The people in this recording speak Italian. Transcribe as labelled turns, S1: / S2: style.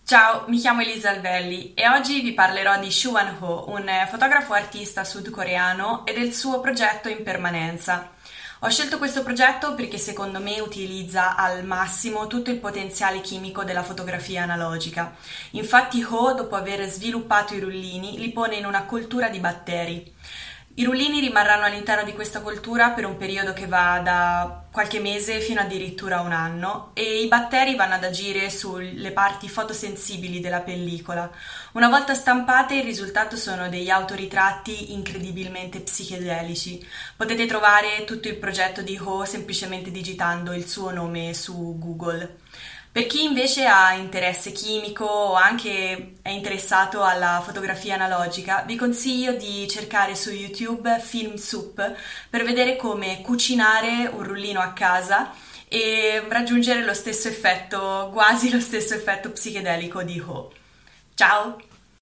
S1: Ciao, mi chiamo Elisa Alvelli e oggi vi parlerò di Shu Wan-ho, un fotografo artista sudcoreano e del suo progetto Impermanenza. Ho scelto questo progetto perché secondo me utilizza al massimo tutto il potenziale chimico della fotografia analogica. Infatti Ho, dopo aver sviluppato i rullini, li pone in una coltura di batteri. I rullini rimarranno all'interno di questa coltura per un periodo che va da qualche mese fino addirittura a un anno e i batteri vanno ad agire sulle parti fotosensibili della pellicola. Una volta stampate il risultato sono degli autoritratti incredibilmente psichedelici. Potete trovare tutto il progetto di Ho semplicemente digitando il suo nome su Google. Per chi invece ha interesse chimico o anche è interessato alla fotografia analogica, vi consiglio di cercare su YouTube Film Soup per vedere come cucinare un rullino a casa e raggiungere lo stesso effetto, quasi lo stesso effetto psichedelico di Ho. Ciao!